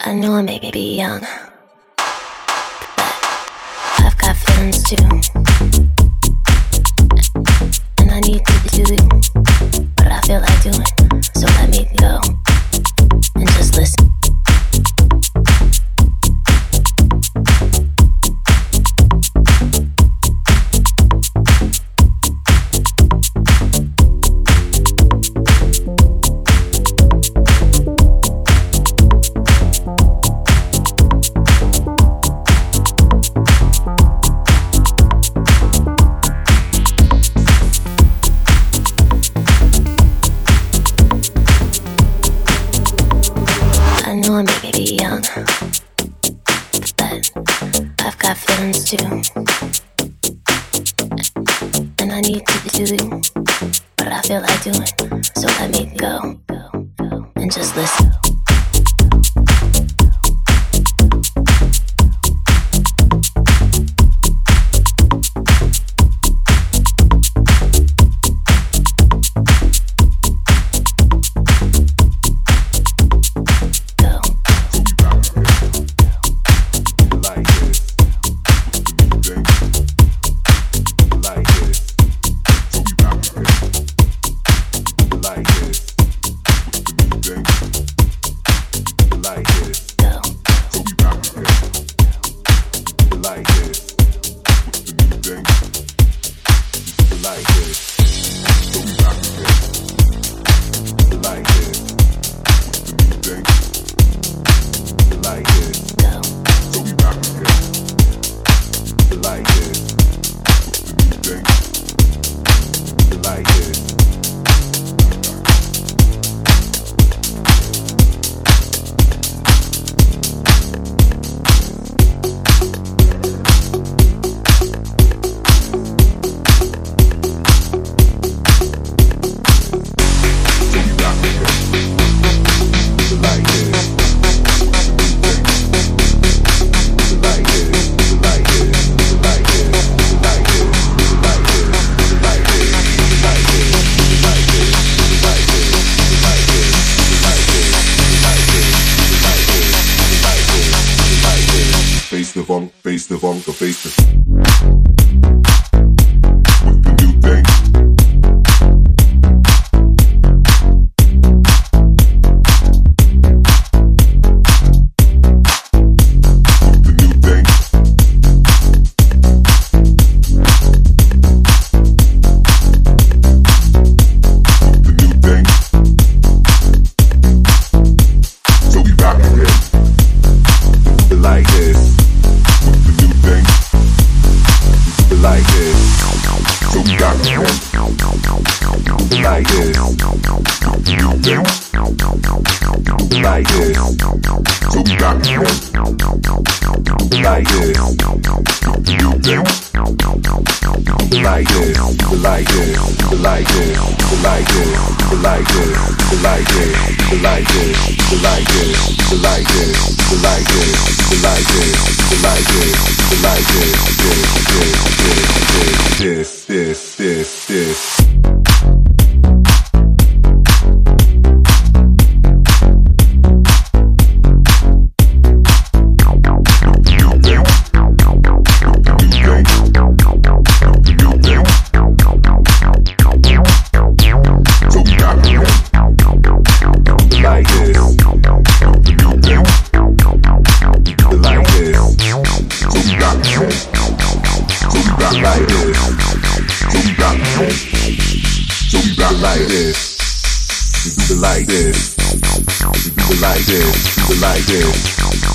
I know I may be young, but I've got feelings too. And I need to do what I feel like doing. So let me go and just listen. I know I may be young, but I've got feelings too. And I need to do what I feel like doing. So let me go and just listen. Face the funk, face the with the new thing. With the new thing. With the new thing. So we back again. Like this. Like this, so we got it like this, like this, so we got it like this, like this, like this, like this, like this, like this, like this, like this, like this, like this, like this, like this, like this, like this, this. Like this, so we rock like this, we do it like this, we do it like this, we do it like this.